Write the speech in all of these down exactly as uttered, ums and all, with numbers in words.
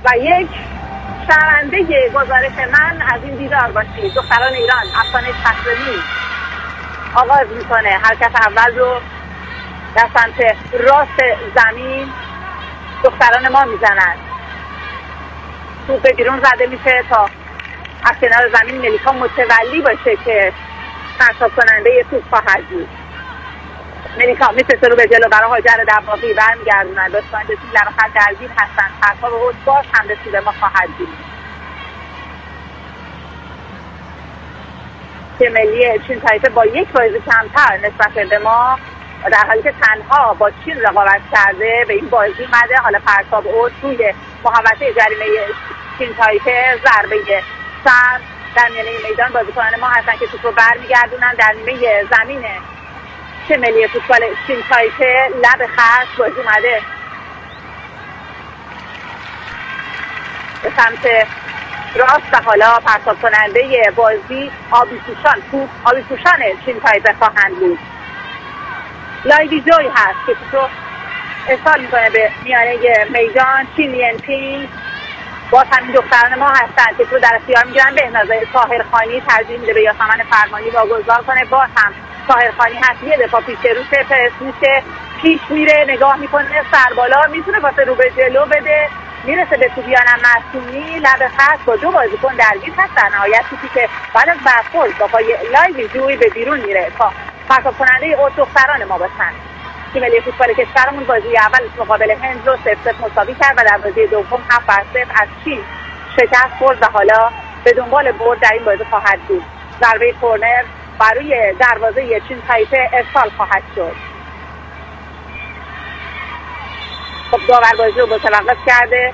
و یک شنونده گزارش من از این بیدار باشید. دختران ایران افسانه چترمی آغاز میکنه. حرکت اول رو در سمت راست زمین دختران ما میزنند. توپ به بیرون زده میشه تا از کنار زمین ملیکا متولی باشه که پرتاب کننده توپ خواهد بود. ملیکا میفرسته رو به جلو برای هاجر دباغی برمیگردونن. دوستان به تیم لب خط درگیر هستن. پرتاب اوج باز هم به سود ما خواهد بود. تیم ملی چین تایپه با یک بازی کمتر نسبت به ما در حالی که تنها با چین رقابت کرده به این بازی اومده. حالا پرتاب اوج روی محوطه جریمه چین تایپه ضربه سر در میانه میدان بازیکنان ما هستن که توپ رو برمیگردونن در نیمه زمین تیم ملی فوتبال چین تایپه. لب خط بازی اومده به سمت راست و حالا پرتاب کننده بازی آبی پوشان توپ آبی پوشان چین تایپه خواهند بود. لایدی جوی هست که توپ رو ارسال میکنه به میانه میدان. چین ینپینگ باز همین دختران ما هستن که تو در اختیار میگیرن. به نظر طاهرخانی ترجیح میده به یاسمن فرمانی واگذار کنه. باز هم طاهرخانی هست یه دفعه پیش رو پرس میشه پیش میره نگاه میکنه سربالا میتونه واسه رو به جلو بده میرسه به توبیانم معصومی. لب خط با دو بازیکن درگیر هستن. نهایت توپی که بعد از برخورد با پای لایوی جوی به بیرون میره تا پرتاب کننده اوج دختران ما باشن. تیم ملی فوتبال کشورمون بازی اول مقابل هند رو صفر صفر مساوی کرد و در بازی دوم هفت بر صفر از چین شکست خورد و حالا به دنبال برد در این بازی خواهد بود. ضربه کرنر بر روی دروازه چین تایپه ارسال خواهد شد. خب داور بازی رو متوقف کرده.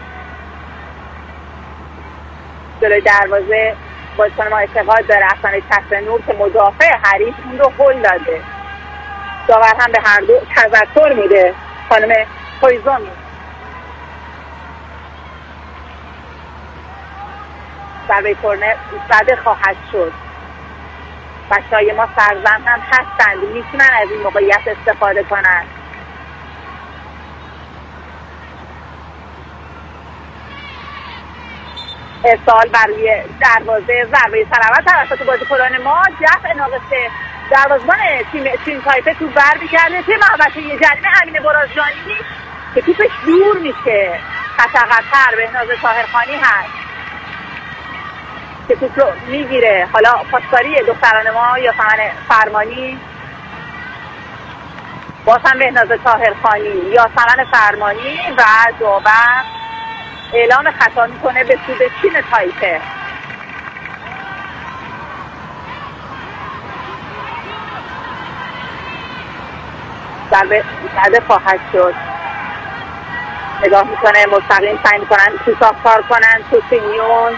جلوی دروازه بازیکن ما اعتقاد داره افسانه چترنور که مدافع حریف اون رو هول داده. داور هم به هر دو تذکر میده. خانم کویزومی ضربه کرنر زده خواهد شد. بچه‌های ما سرزن هم هستند میتونن از این موقعیت استفاده کنن. ارسال برای دروازه ضربه سرعت توسط بازیکنان ما. دفع ناقص دروازه‌بان تیم چین تایپه تو برمیگرده توی محوطه جریمه امین برازجانی که توپش دور میشه. خطر خطر بهناز طاهرخانی هست که توپ رو میگیره. حالا پاسکاری دختران ما یاسمن فرمانی باز هم بهناز طاهرخانی یاسمن فرمانی و داور اعلام خطا میکنه به سود چین تایپه. ضربه زده خواهد شد. نگاه میکنه مستقیم سعی میکنن کوتاه کار کنن. سوسینیون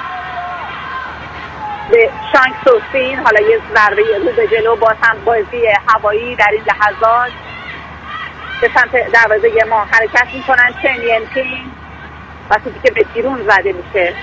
به شانک سوسین. حالا یه ضربه رو به جلو باز هم بازی هوایی در این لحظات به سمت دروازه ما حرکت میکنن. چین ینپینگ و توپی که به بیرون زده میشه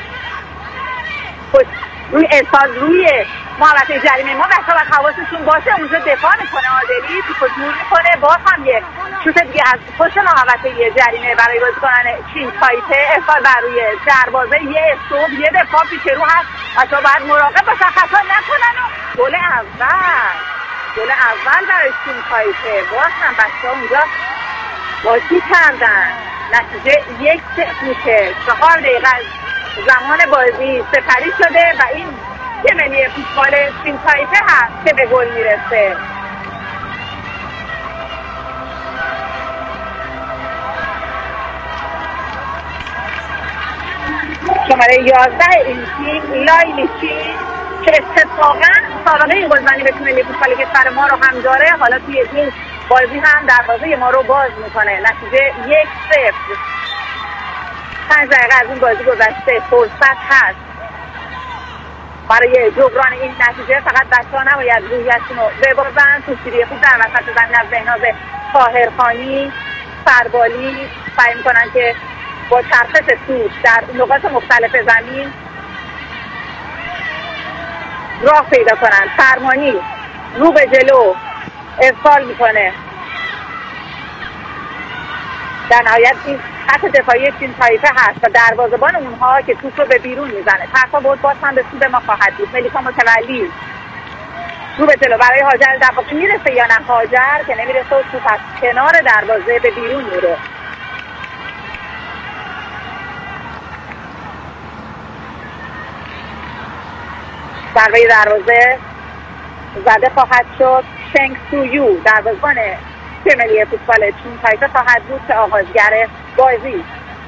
روی ارسال روی محوطه جریمه ما. بچه‌ها باید حواسشون باشه اونجا دفاع میکنه عادلی توپو دور میکنه. باز هم یه شوت دیگه از پشت محوطه جریمه برای بازیکنان چین تایپه. ارسال بر روی دروازه یه استوب یه دفاع پیش رو هست. بچه‌ها باید مراقب باشن خطا نکنن. و گل اول گل اول برای چین تایپه. باز هم بچه‌ها اونجا بازی کردن. نتیجه یک صفر میشه. چهار دقیقه زمان بازی سپری شده و این تیم ملی فوتبال چین تایپه هست که به گل میرسه. شماره یازده این تیم لایلی چین که اتفاقا سابقه این گلزنی به تیم ملی فوتبال کشور ما رو هم داره. حالا توی این بازی هم دروازه ما رو باز میکنه. نتیجه یک صفر. پنج دقیقه از این بازی گذشته. فرصت هست برای جبران این نتیجه. فقط بچه ها نباید رویشون رو ببازن. توسیری خوب در وسط زمین از بهناز طاهرخانی سربالی سعی میکنن که با چرخش توپ در نقاط مختلف زمین راه پیدا کنن. فرمانی رو به جلو ارسال میکنه. در نهایت این خط دفاعی چین تایپه هست و دروازه‌بان اونها که توپ رو به بیرون میزنه. تفاوت باز هم به سود ما خواهد بود. ملیکا متولی رو به جلو برای هاجر دباغی میرسه یا نه؟ هاجر که نمیرسه و توپ از کنار دروازه به بیرون میره. ضربه دروازه زده خواهد شد. شنگ سویو دروازه‌بان تیم ملی فوتبال چین تایپه خواهد بود که آغازگر بازی.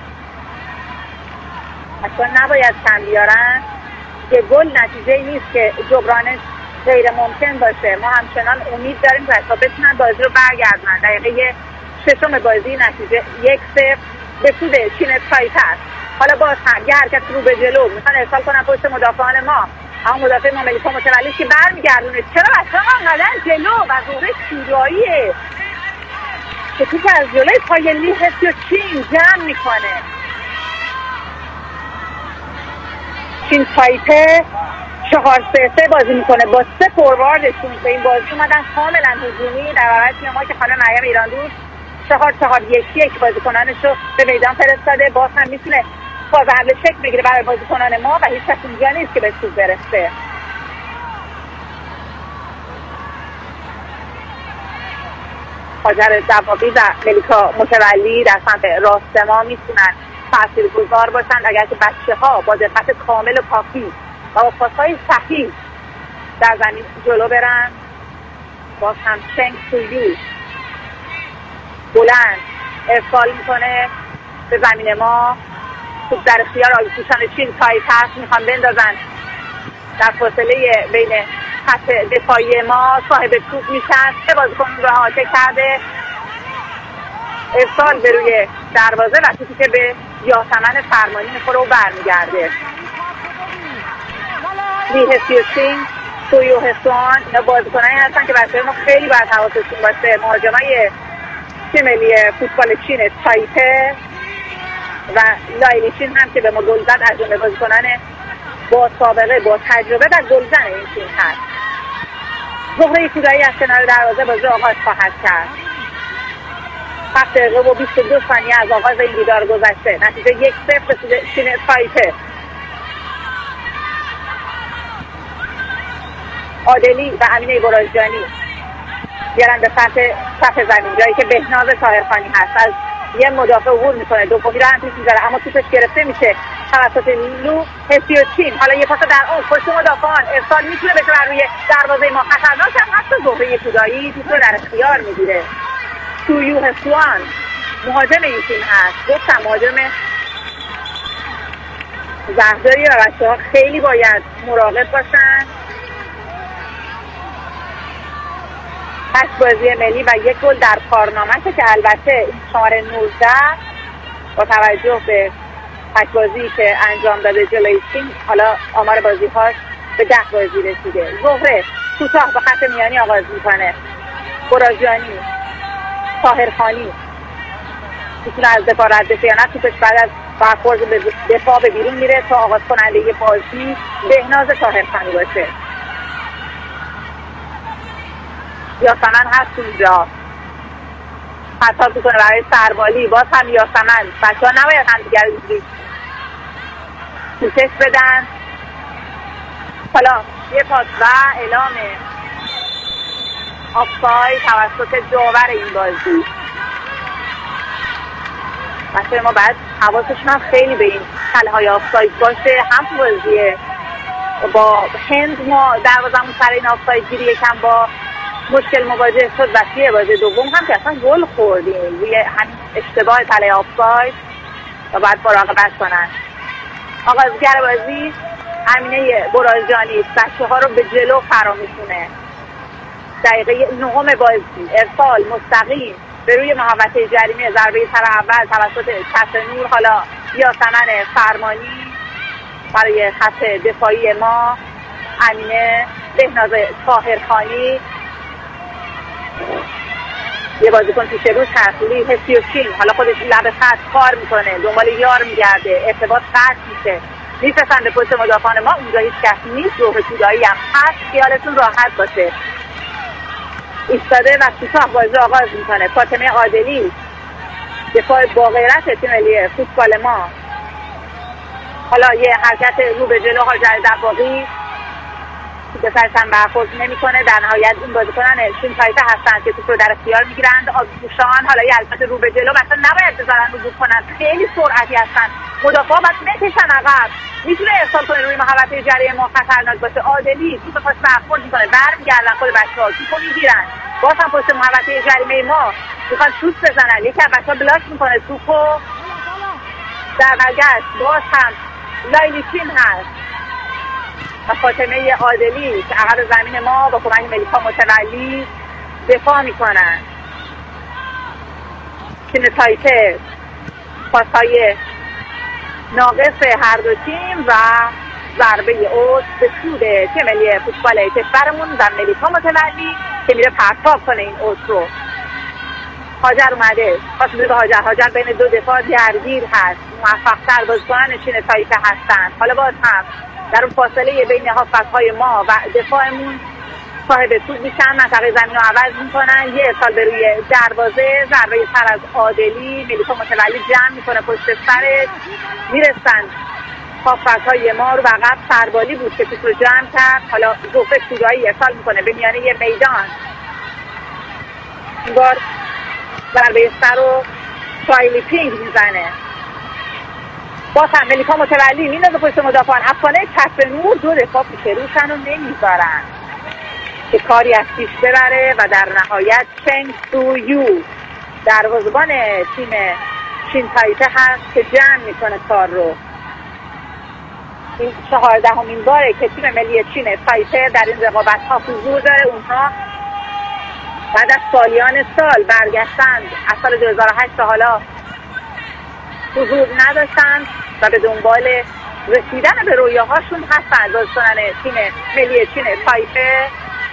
اصلا نباید کم بیارن که گل نتیجه نیست که جبرانش غیر ممکن باشه. ما همچنان امید داریم که تا بتونن بازی رو برگردونن. دقیقه ششم بازی نتیجه یک صفر به سود چین تایپه است. حالا باز هم یه حرکت رو به جلو میخوان ارسال کنن پشت مدافعان ما. اما مدافع ما ملیکا متولی که برمیگردونه. چرا اصلا انقدر جلو و زهره شوراییه که توی از جلوی پای لی هسیو چین جمع میکنه. چین تایپه چهار سه سه بازی میکنه با سه فورواردشون به این بازی اومدن کاملا هجومی، در برابر ما که خانم مریم ایران دوست چهار چهار یک یک بازیکنانش رو به میدان فرستاده. باز هم میتونه باز حمله شکل بگیره برای بازیکنان ما و هیچ کس اونجا نیست که به توپ برسه. هاجر دباغی و ملیکا متولی در سمت راست ما میتونن تاثیرگذار باشن اگر که بچه ها با دقت کامل و کافی و با پاس‌های صحیح در زمین جلو برن. باز هم چنگ سویو بلند ارسال میکنه به زمین ما. توپ در اختیار آبی‌پوشان چین تایپ هست، میخوان بندازن در فاصله بین خط دفاعی ما. صاحب توپ میشن، سه بازیکن رو احاطه کرده، ارسال به روی دروازه و توپی که به یاسمن فرمانی میخوره و برمیگرده. لی هسیوچین، سویو هسوان اینا بازیکنایی هستن که بچه‌های ما خیلی باید حواسشون باشه. مهاجمای تیم ملی فوتبال چین تایپه و لایلی چین هم که به ما گل زد از جمله بازیکنان با سابقه با تجربه در گلزن این تیم هست. زهره کودایی از کنار دروازه بازی آغاز خواهد کرد. هفت دقیقه و بیست و دو ثانیه از آغاز این دیدار گذشته. نتیجه یک صفر به چین تایپه. عادلی و امینه برازجانی بیارن به سمت صف زمین، جایی که بهناز طاهرخانی هست. از یه مدافع عبور میکنه، دومی رو هم پیش میذاره اما توپش گرفته میشه توسط لو هسیوچین. حالا یه پاس در اون پشت مدافعان، ارسال میتونه بشه بر روی دروازه ما. خطرناک هم هست. زهره کودایی توپ رو در اختیار میگیره. سویو هسوان مهاجم این تیم هست. گفتم مهاجم زهرداری و بچه ها خیلی باید مراقب باشن. پس بازی ملی و یک گل در کارنامه که البته این شماره نوزده با توجه به پس بازی که انجام داده جلوی چین حالا آمار بازی هاش به ده بازی رسیده. زهره کوتاه به خط میانی آغاز میکنه. برازجانی، طاهرخانی میتونه از دفاع رد بشه یا نه. توپش بعد از برخورد به دفاع به بیرون میره تا آغاز کننده بازی بهناز طاهرخانی باشه. یاسمن هست اونجا، حتی بکنه برای سربالی. باز هم یاسمن. بچه ها نباید هم دیگر کوشش بدن. حالا یه پاس و اعلام آفساید توسط داور این بازی. بچه ما باید حواسشون هم خیلی به این تلهای آفساید باشه. هم تو بازیه با هند ما دروازمون سر این آفساید گیری یکم با مشکل مواجه شد و توی بازی دوم هم که اصلا گل خوردیم روی همین اشتباه تله آفساید و باید مراقبت کنن. آغازگر بازی امینه برازجانی بچه ها رو به جلو فرا میشونه. دقیقه نهم بازی ارسال مستقیم به روی محوطه جریمه، ضربه سر اول توسط کسنور. حالا یاسمن فرمانی برای خط دفاعی ما. امینه، بهناز طاهرخانی، یه بازیکن پیش روش هست لی هسیوچین. حالا خودش لب خط کار میکنه، دنبال یار میگرده، ارتباط قطع میشه، میفرستن به پشت مدافعان ما. اونجا هیچ کس نیست. زهره کودایی هم هست، خیالتون راحت باشه. ایستاده و کوتاه بازی آغاز میکنه. فاطمه عادلی دفاع با غیرت تیم ملی فوتبال ما. حالا یه حرکت رو به جلو هاجر دباغی به سرش هم برخورد نمیکنه. در نهایت این بازیکنان شین تایپه هستند که توپ رو در اختیار میگیرند. آبی‌پوشان حالا یه حرکت رو به جلو مثلا نباید بذارن رو کنن، خیلی سرعتی هستن، مدافعا باید بکشن عقب، میتونه ارسال کنه روی محوطه جریمه ما خطرناک باشه. عادلی توپ پاس برخورد میکنه، برمیگردن خود بچه‌ها توپو میگیرن، باز هم پشت محوطه جریمه ما میخوان شوت بزنن، یکی از بچه‌ها بلاک میکنه توپو، در برگشت باز هم لایلی چین هست و فاطمه عادلی که عقب زمین ما با کمک ملیکا متولی دفاع میکنن. تیم تایپه پاسهای ناقص هر دو تیم و ضربه اوت به سود تیم ملی فوتبال کشورمون و ملیکا متولی که میره پرتاب کنه این اوت رو. هاجر اومده پاس به هاجر، هاجر بین دو دفاع درگیر هست، موفق‌تر بازیکنان چین تایپه هستن. حالا باز هم در اون فاصله بین هافبک‌های ما و دفاعمون صاحب توپ میشن، منطقه زمین رو عوض میکنن، یه ارسال به روی دروازه، ضربه سر از عادلی، ملیکا متولی جمع میکنه پشت سرش، میرسن هافبک‌های ما رو و عقب سربالی بود که توپ رو جمع کرد. حالا زوفه سودایی ارسال میکنه به میانه یه میدان، این بار ضربه سر رو شایلی پینگ میزنه. باز هم ملیکا متولی میندازه پشت مدافعان، افغانه کف نور دو دفاع پیش روشن رو نمیذارن که کاری از پیش ببره و در نهایت چنگ سو یو دروازه‌بان تیم چین تایپه هست که جمع میکنه کار رو. این چهاردهمین باره که تیم ملی چین تایپه در این رقابت ها حضور داره. اونها بعد از سالیان سال برگشتند، از سال دو هزار و هشت تا حالا حضور نداشتند و به دنبال رسیدن به رویاهاشون هستند. بازیکنان تیم ملی چین تایپه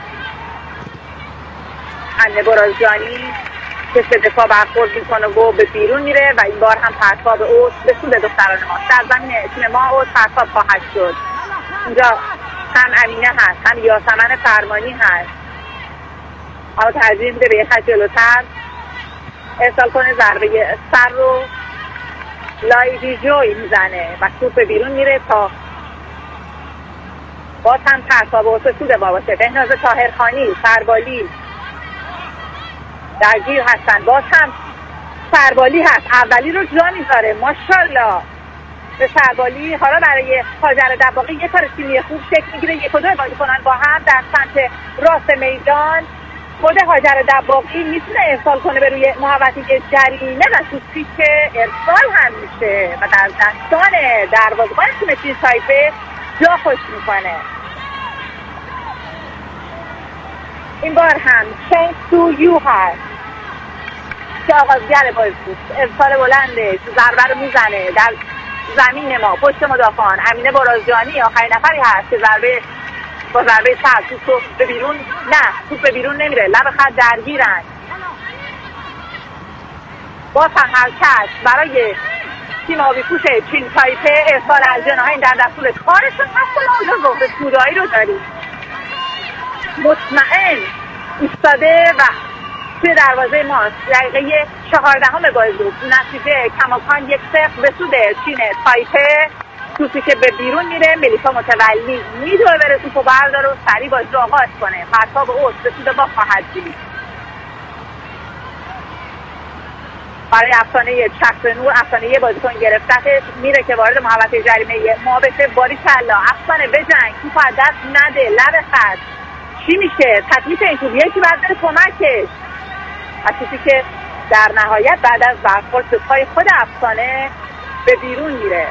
انه برازجانی که به دفاع برخورد میکنه و به بیرون میره و این بار هم پرتاب اوت به سود دختران ما. در زمین تیم ما اوت پرتاب خواهد شد. اینجا هم امینه هست، هم یاسمن فرمانی هست، اما ترجیح میده به یه خط جلوتر ارسال کنه، ضربه سر رو لایدی جوی میزنه و توپ به بیرون میره تا باز هم پرتاب اوت به سود ما باشه. بهناز طاهرخانی، سربالی درگیر هستن، باز هم سربالی هست، اولی رو جا میذاره، ماشاءالله به سربالی. حالا برای هاجر دباغی یه کار تیمی خوب شکل میگیره، یک و دو بازی کنن با هم در سمت راست میدان. خود هاجر دباغی میتونه ارسال کنه به روی محوطه جریمه و توپی که ارسال هم میشه و در دستان دروازه‌بان تیم چین تایپه جا خوش میکنه. این بار هم چنگ سو یو هست که آغازگر بازی بود، ارسال بلنده ضربه رو میزنه در زمین ما پشت مدافعان. امینه برازجانی آخرین نفری هست که ضربه با ضربه سر توپ به بیرون، نه توپ به بیرون نمیره، لب خط درگیرن. باز هم حرکت برای تیم آبی‌پوش چین تایپه، ارسال از جناحین در دستور کارشون هست. و اونجا زهره سودایی رو داریم مطمئن ایستاده و توی دروازه ماست. دقیقه چهاردهم بازی بود، نتیجه کماکان یک صفر به سود چین تایپه. توپی که به بیرون میره، ملیکا متولی میدوه بره توپو برداره و سریع بازی رو آغاز کنه. پرتاب اوت به سود ما خواهد بود. برای افسانه چتر نور، افسانه یه بازیکن گرفتتش، میره که وارد محوطه جریمه ما بشه. باریکلا افسانه بجنگ، توپ از دست نده، لب خط. چی میشه؟ تکلیف این توپ یکی باید بره کمکش. از توپی که در نهایت بعد از برخورد به پای خود افسانه به بیرون میره.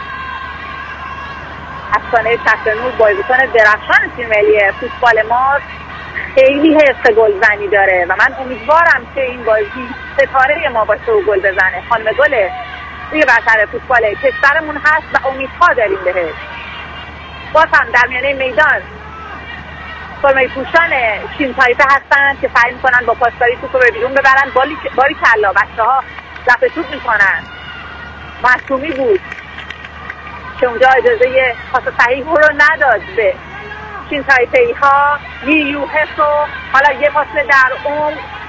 افسانه چتر نور بازیکن درخشان تیم ملی فوتبال ما، خیلی حس گلزنی داره و من امیدوارم که این بازی ستاره ما باشه و گل بزنه. خانم گل روی برتر فوتبال کشورمون هست و امیدها داریم بهش. باز هم در میانه میدان سرمه پوشان چین تایپه هستن که سعی میکنن با پاسداری توپ رو به بیرون ببرن. بالی باری کلا بچه ها دفع توپ میکنن. معصومی بود که اونجا اجازه پاس صحیح رو نداد به چین تایپه‌ای ها. یو حسو حالا یه پاس در اون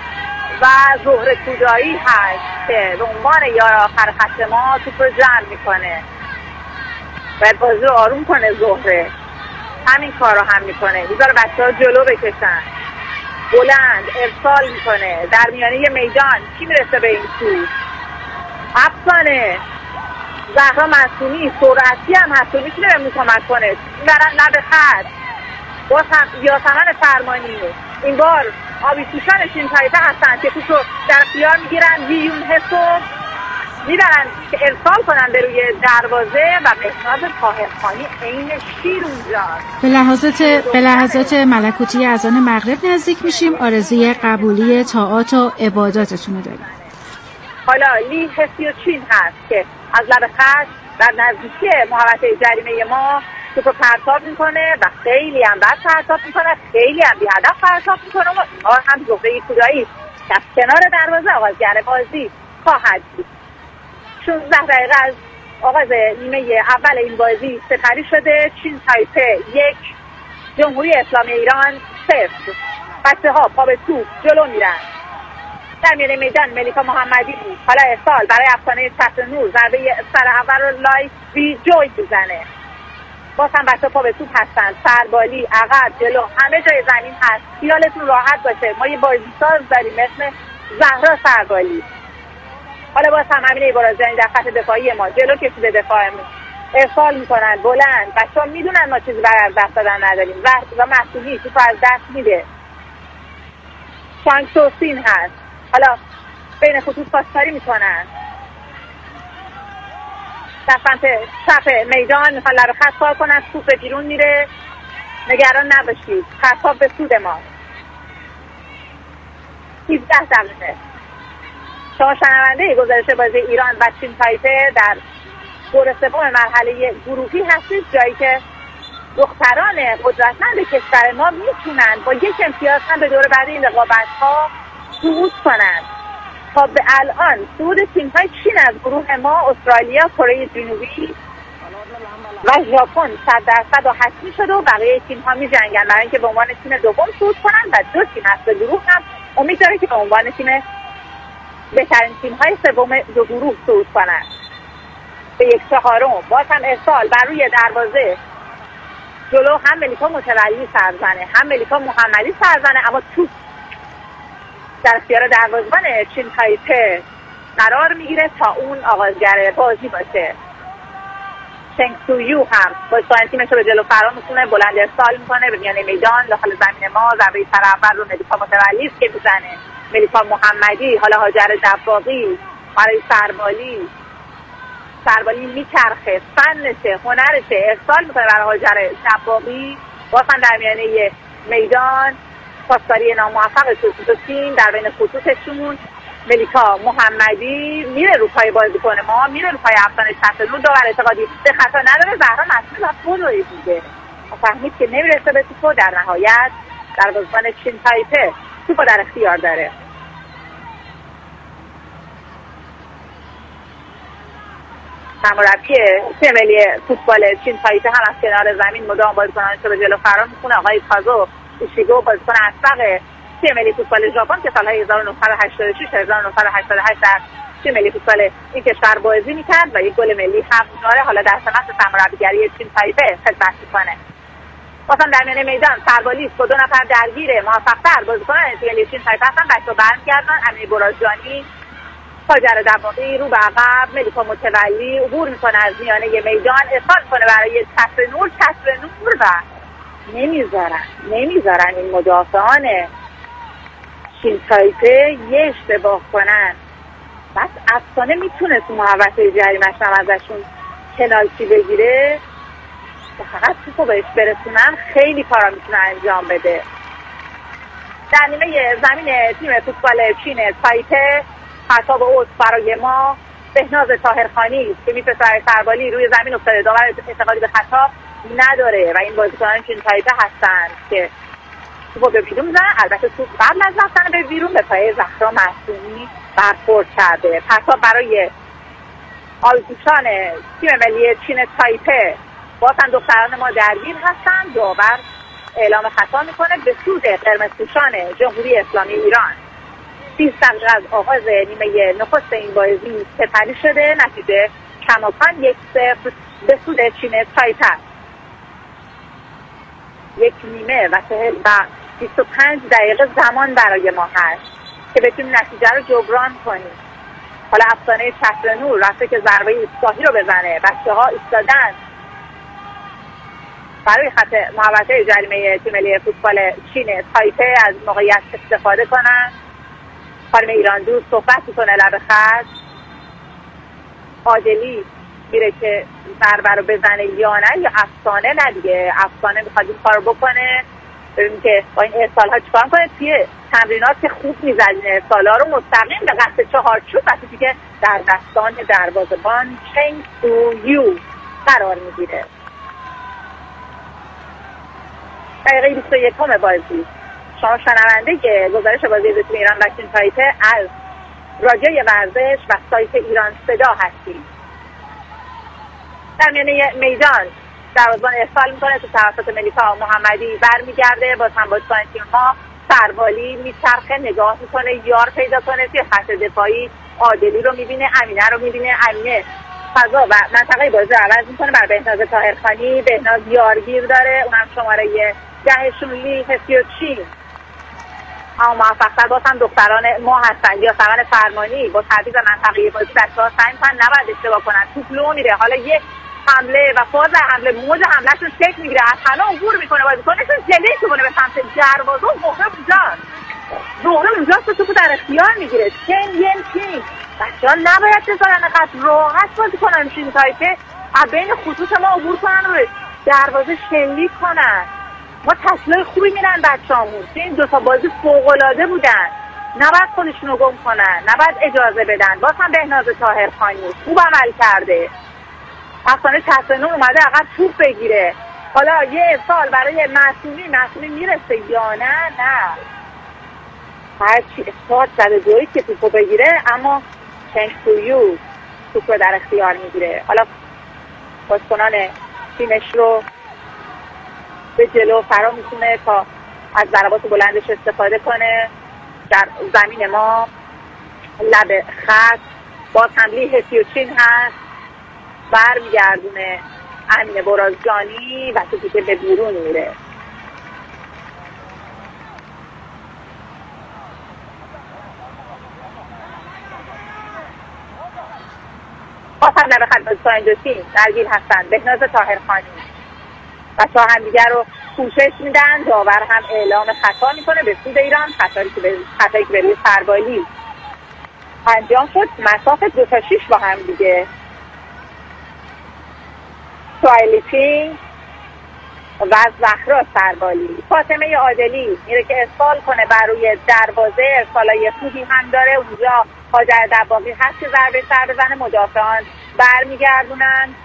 و زهره کودایی هست که به عنوان یار آخر خط ما توپ رو جمع میکنه، باید بازی رو آروم کنه. زهره همین کار رو هم میکنه، میذاره بچه ها جلو بکشن، بلند ارسال میکنه در میانه میدان. کی میرسه به این توپ؟ افسانه زهرا معصومی سرعتی هم هست و میتونه بهمون کمک کنه. میبرن لب خط، باز هم یاسمن فرمانی. این بار آبی پوشان شین تایپه هستن که توپ رو در اختیار میگیرن، ویون حسو میبرن که ارسال کنن به روی دروازه و مهناز طاهرخانی عین شیر اونجاست. به لحظات به لحظات ملکوتی اذان مغرب نزدیک میشیم. آرزوی قبولی طاعات و عباداتتون رو داریم. حالا لی حسی و چین هست که از لب خط در نزدیکی محوطه جریمه ما توپ پرتاب میکنه و خیلی هم بد پرتاب میکنه، خیلی هم بی هدف پرتاب میکنه و اینها هم زهره کودایی که از کنار دروازه آغازگر بازی خواهد بود. شانزده دقیقه از آغاز نیمه اول این بازی سپری شده. چین تایپه یک، جمهوری اسلامی ایران صفر. بچه ها پا به توپ جلو میرن. در میانه میدان ملیکا محمدی بود. حالا ارسال برای افسانه چتر نور، ضربه سر اول رو لایف بی جوی میزنه. باز هم بچه پا به توپ هستن، سربالی عقب جلو همه جای زمین هست. خیالتون راحت باشه، ما یه بازیساز داریم مثل زهرا سربالی. حالا باز هم امینه ایبارازیانی در خط دفاعی ما جلو کشیده دفاعمون، ارسال میکنن بلند. بچه ها میدونن ما چیزی برای از دست دادن نداریم و, و مسئولی توپ از دست میده. شانکسوسین هست، حالا بین خطوط پاسکاری میکنن در سمت چپ میدان، میخوان لب خط کار کنن. توپ به بیرون میره، نگران نباشید، پرتاب به سود ما. هفده دقیقه شما شنونده گزارش بازی ایران و چین تایپه در دور سوم مرحله گروهی هستید، جایی که دختران قدرتمند کشور ما میتونن با یک امتیاز هم به دور بعد این رقابت‌ها صعود کنند. تا به الان صعود تیم‌های چین از گروه ما، استرالیا، کره جنوبی و ژاپن صد درصد و حتمی شده و بقیه تیم‌ها می‌جنگن برای اینکه به عنوان تیم دوم صعود کنن و دو تیم از گروه هم امید داره که به عنوان تیم بهترین تیم‌های سوم دو گروه صعود کنن به یک چهارم. باز هم ارسال بر روی دروازه جلو، هم ملیکا متولی سرزنه هم ملیکا محمدی سرزنه، اما توپ در اختیار دروازه‌بان چین تایپه قرار میگیره تا اون آغازگر بازی باشه. چنگ سویو هم با ساین تیمش رو به جلو فرار میکنه، بلند ارسال میکنه به میانه میدان داخل زمین ما. ضربه سر اول رو ملیکا متولی که میزنه، ملیکا محمدی، حالا هاجر جباقی برای سربالی. سربالی میچرخه، فنشه، هنرشه، ارسال میکنه برای هاجر جباقی. باز هم در میانه میدان پاسکاری ناموفق تو تیم در بین خطوطشون. ملیکا محمدی میره رو پای بازیکن ما، میره رو پای افسانه چتر نور. داور اعتقادی به خطا نداره، زهرا مسئول و فولوی بوده، فهمید که نمیرسه به توپ. در نهایت در بازیکن چین تایپه توپ در اختیار داره. مربی تیم ملی فوتبال چین تایپه هم از کنار زمین مدام بازیکنانش رو به جلو فرار میکنه. آقای کازو ایشیگو بازیکن اسبق تیم ملی فوتبال ژاپن که سالهای هزار و نهصد و هشتاد و شش تا هزار و نهصد و هشتاد و هشت در تیم ملی فوتبال این کشور بازی میکرد و یک گل ملی هم داره. حالا در سمت سرمربیگری چین تایپه خدمت میکنه. واسه در میانه میدان سربالی با دو نفر درگیر موفق‌تر بازیکنان تیم ملی چین تایپه هستن. بچه‌ها برمیگردن. امینه برازجانی، هاجر دباغی رو به عقب، ملیکا متولی عبور میکنه از میانه میدان، ارسال کنه برای چتر نور. چتر نور و نمیذارن نمیذارن این مدافعان چین تایپه یه اشتباه کنن. بس افسانه میتونه تو محوطه جریمه‌اش هم ازشون پنالتی بگیره و فقط توپو بهش برسونن خیلی کارا میتونه انجام بده. در نیمه زمین تیم فوتبال چین تایپه پرتاب اوت برای ما. بهناز طاهرخانی که میفرسته سربالی روی زمین افتاده، داور اعتقادی به خطا نداره و این بازیکنان چین تایپه هستن که توپو به بیرون میزنن. البته توپ قبل از رفتن به بیرون به پای زهرا معصومی برخورد کرده. پرتاب برای آلپوشان تیم ملی چین تایپه. باز هم دختران ما درگیر هستن، داور اعلام خطا میکنه به سود قرمزپوشان جمهوری اسلامی ایران. بیست دقیقه از آغاز نیمه نخست این بازی سپری شده. نتیجه کماکان یک صفر به سود چین تایپه. یک نیمه و چهل و بیست و پنج دقیقه زمان برای ما هست که بتونیم نتیجه رو جبران کنیم. حالا افسانه چتر نور رفته که ضربه ایستگاهی رو بزنه. بچه ها ایستادن برای خط محوطه جریمه تیم ملی فوتبال چین تایپه از موقعیت استفاده کنن. خانم ایران دوست صحبت میکنه لب خط. عادلی میره که ضربه رو بزنه یا نه، یا افسانه نه دیگه. افسانه میخواد این کار بکنه. ببینیم که با این ارسال ها چیکار کنه. توی تمرینات که خوب میزد این ارسال ها رو مستقیم به قصد چهارچوب وقتی که در دستان دروازه‌بان چنگ سو یو قرار میگیره. دقیقه بیست و یکم بازی. شما شنونده گزارش بازی بین ایران و چین تایپه از رادیوی ورزش و سایت ایران صدا هستید. در میانه میدان دروازه‌بان ارسال میکنه تو توسط ملیکا محمدی برمیگرده. باز هم بازیکن تیم‌ها سربالی میچرخه نگاه میکنه یار پیدا کنه. توی خط دفاعی عادلی رو میبینه، امینه رو میبینه. امینه فضا و منطقه بازی رو عوض میکنه بر بهناز طاهرخانی. بهناز یارگیر داره، اونم شماره دهشون لی حسیوچی. اما موفق‌تر باز هم دختران ما هستن یا سمن فرمانی با تبعیض منطقه بازی بچه‌ها سعی می‌کنن نباید اشتباه کنن. توپ لو میره. حالا یک حمله و فاز حمله موج حملهشون شکل میگیره. از همه عبور میکنه بازیکنشون جلوی میکنه به سمت دروازه. زهره اونجاست. زهره اونجاست که توپو در اختیار میگیره. چین ین چین. بچه‌ها نباید بذارن انقدر راحت بازی کنن چین تایپه. از بین خطوط ما عبور کنن و دروازه شلیک کنن. ما تصمیمای خوبی میرن بچه‌هامون. این دو تا بازی فوق‌العاده بودن. نباید خودشونو گم کنن. نباید اجازه بدن. باز هم بهناز طاهرخانی خوب عمل کرده. افسانه چتر نور اومده عقب توپ بگیره. حالا یه ارسال برای معصومی. معصومی میرسه یا نه؟ نه. هرچی اثبات زده دوید که توپو بگیره، اما چنگ سویو توپ رو در اختیار میگیره. حالا بازیکنان تیمش رو به جلو فرا میتونه تا از ضربات بلندش استفاده کنه. در زمین ما لب خط باز حمله حسیوچین هست. برمیگردونه امین برازجانی و توپی که به بیرون میره. باز هم لب خط بازیکنان دو تیم درگیر هستن. بهناز طاهرخانی بچه ها هم دیگر رو پوشش میدن. داور هم اعلام خطا میکنه به سود ایران. خطایی که به خطایی که به روی سربالی انجام شد. مسافت دو تا شیش با هم دیگه. سوایلیپی و زهرا سربالی. فاطمه عادلی میره که ارسال کنه بر روی دروازه. ارسالای خوبی هم داره. اونجا هاجر دباغی هست که ضربه سر بزنه. مدافعان برمیگردونن.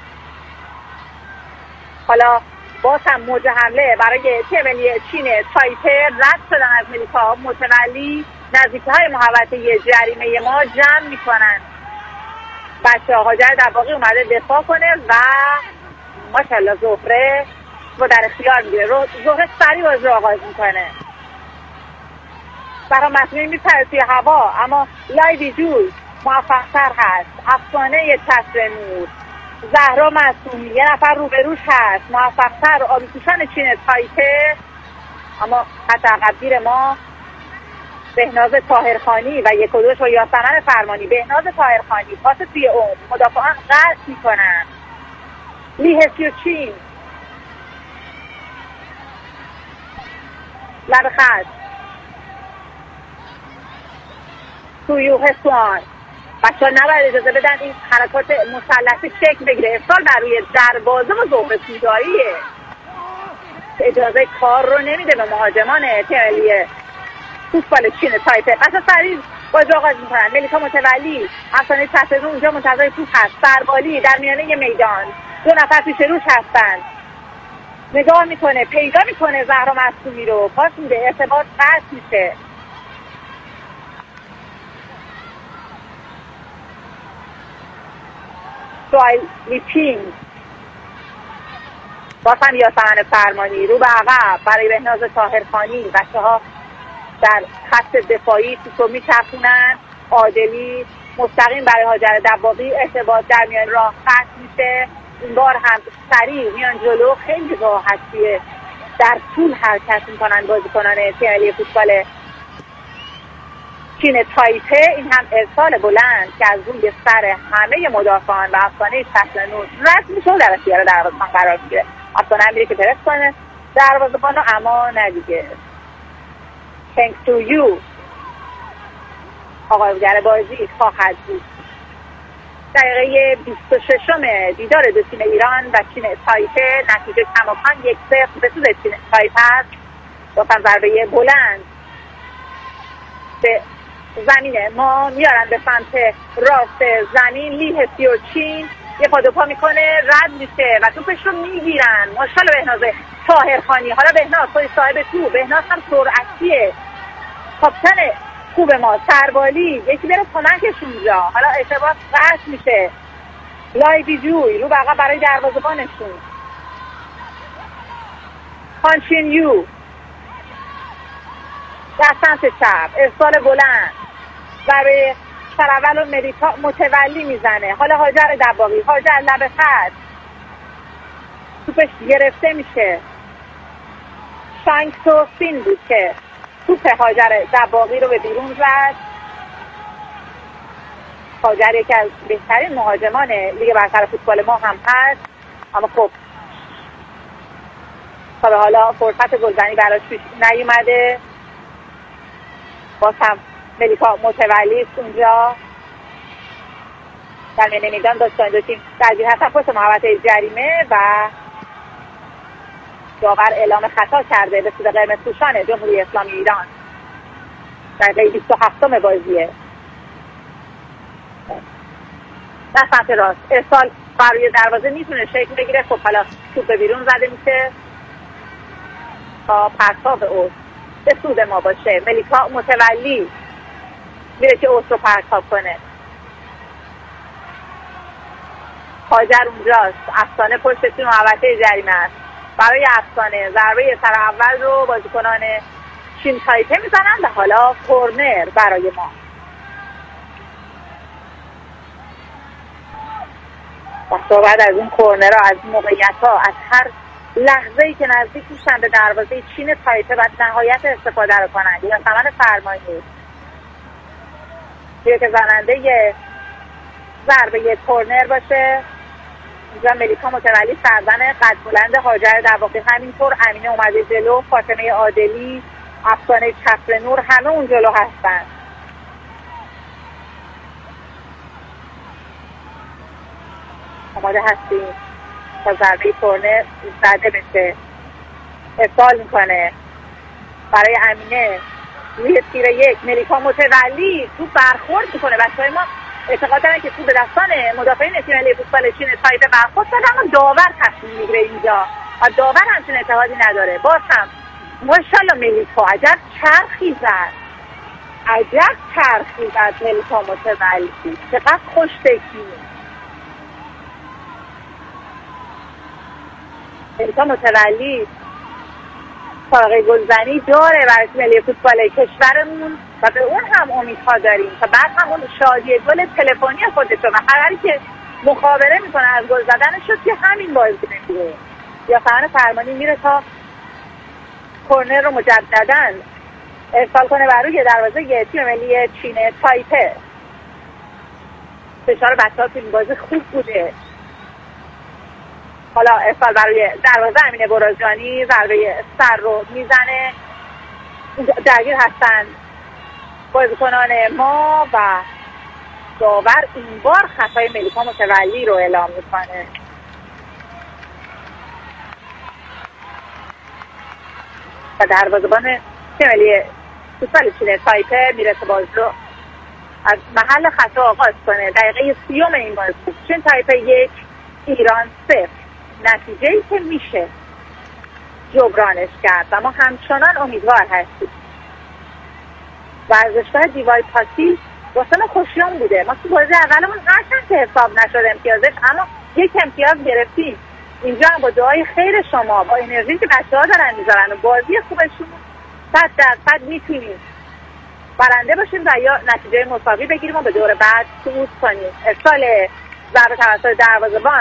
حالا باز هم موج حمله برای تیم ملی چین تایپه. رد شدن از ملیکا متولی. نزدیکی های محوطه جریمه ما جمع میکنن. بچه هاجر دباغی اومده دفاع کنه و ماشاءالله زهره رو در اختیار میگیره. زهره سریع باز رو آغاز میکنه. برای مصنوعی میپره توی هوا، اما لایدی جوز موفق تر هست. افسانه چتر نور زهرا معصومی یه نفر روبروش هست. موفق تر آبی پوشان چین تایپه. اما حتی عقبگیر ما بهناز طاهرخانی و یک و دوش و یاسمن فرمانی. بهناز طاهرخانی پاس توی اون مدافعان قطع میکنن. لی حسیوچین لب خط سویو حسوان. بچه ها نباید اجازه بدن این حرکات مسلحی شکل بگیره. ارسال بر روی دروازه و زهره سوداییه. اجازه کار رو نمیده به مهاجمان تیم ملی فوتبال چین تایپه. قصد سریع باز آغاز میکنن. ملیکا متولی افسانه چتر نور اونجا منتظر توپ هست. سربالی در میانه میدان. دو نفر پیش روش هستن. نگاه میکنه، پیدا میکنه زهرا معصومی رو. پاس میده، ارتباط قطع میشه. سوال لیپینگ باز هم یاسمن فرمانی رو به عقب برای بهناز طاهرخانی. بچه ها در خط دفاعی توپو میچرخونن. عادلی مستقیم برای هاجر دباغی، ارتباط در میان راه قطع میشه. این بار هم سریع میان جلو، خیلی راحتیه در طول حرکت میکنن بازیکنان تیم ملی فوتبال چین تایپه. این هم ارسال بلند که از روی سر همه مدافعان و افسانه چتر نور رد میشه و در اختیار دروازه‌بان قرار میگیره. افسانه هم میره که پرس کنه دروازه‌بان رو، اما ندیگه. Thanks to you آغازگر بازی خواهد بود. دقیقه بیست و ششم دیدار دو تیم ایران و چین تایپه. نتیجه کماکان یک صفر به سود چین تایپه است. گفتم ضربه بلند به زمین ما میارن به سمت راست زمین. لی سیوچین یه پادوپا میکنه، رد میشه و توپش رو میگیرن. ماشاءالله بهناز طاهرخانی. حالا بهناز خودش صاحب تو، بهناز هم سرعتیه، کاپیتان خوب ما. سربالی یکی بره کمکش اونجا. حالا ارتباط قطع میشه. لایدی جوی رو بقیه برای دروازه‌بانشون. خانچین یو در سمت چپ، ارسال بلند برای سراول و ملیکا متولی میزنه. حالا هاجر دباغی، هاجر لب خط، توپش گرفته میشه. شانکسو سین بود که توپ هاجر دباغی رو به بیرون زد. هاجر یکی از بهترین مهاجمان لیگ برتر فوتبال ما هم هست، اما خب تا به حالا فرصت گلزنی براش پیش نیومده. باز هم ملیکا متولی است اونجا. در میان میدان داشتن دو تیم درگیر هستن پشت محوطه جریمه و داور اعلام خطا کرده به سود قرمز پوشان جمهوری اسلامی ایران. دقیقه بیست و هفتم بازیه. در سمت راست ارسال برای دروازه میتونه شکل بگیره. خب حالا توپ به بیرون زده میشه تا پرتاب اوست به سود ما باشه. ملیکا متولی میره که اوست رو پرتاب کنه. هاجر اونجاست، افسانه پشت تیم محوطه جریمه است. برای افسانه ضربه سر اول رو بازیکنان چین تایپه میزنن و حالا کورنر برای ما. و بعد از این کورنر ها، از این موقعیت ها، از هر لحظه ای که نزدیک میشن به دروازه چین تایپه و نهایت استفاده رو کنند یا ثمن فرمایی یه که زننده یه ضربه یه کورنر باشه. اینجا ملیکا متولی سرزن قد بلند هاجر دباغی، همینطور امینه اومده جلو، فاطمه عادلی، افسانه چتر نور، همه اون جلو هستن. آماده هستیم تا ضربه کورنر زده بشه. ارسال میکنه برای امینه روی تیر یک. ملیکا متولی تو برخورد میکنه. بچه‌های ما اعتقاد دارن که تو به دستان مدافعین تیم ملی فوتبال چین تایپه برخورد شده، اما داور تصمیم میگیره اینجا. داور همچین اعتقادی نداره. باز هم ماشاءالله ملیکا عجب چرخی زد، عجب چرخی زد ملیکا متولی، چقدر خوش تکنی. ملیکا متولی سابقه گلزنی داره برای تیم ملی فوتبال کشورمون و به اون هم امیدها داریم تا بعد هم اون شادی گل تلفنی خودش رو و خبری که مخابره میکنه از گل زدنش شد که همین بازی نمیره یا ثمن فرمانی میره تا کورنر رو مجدداً ارسال کنه بر روی دروازه تیم ملی چین تایپه. فشار بچه‌ها تو این بازی خوب بوده. حالا ارسال برای دروازه امینه برازجانی، ضربه سر رو میزنه. درگیر هستن بازیکنان ما و داور این بار خطای ملیکا متولی رو اعلام میکنه. و دروازه‌بان تیم ملی فوتبال چین تایپه میرسه بازی رو از محل خطا آغاز کنه. دقیقه سیوم این بازی چین تایپه یک ایران صفر. نتیجه ای که میشه جبرانش کرد و ما همچنان امیدوار هستیم. ورزشگاه دیوای پاسی واسه ما خوشیان بوده. ما تو بازی اولمون هرچند که حساب نشد امتیازش، اما یک امتیاز گرفتیم. اینجا با دعای خیر شما، با انرژی که بچه‌ها دارن میذارن و بازی خوبشون صد درصد میتونیم برنده باشیم و یا نتیجه مساوی بگیریم و به دور بعد صعود کنیم. ارسال ضربه توسط دروازه‌بان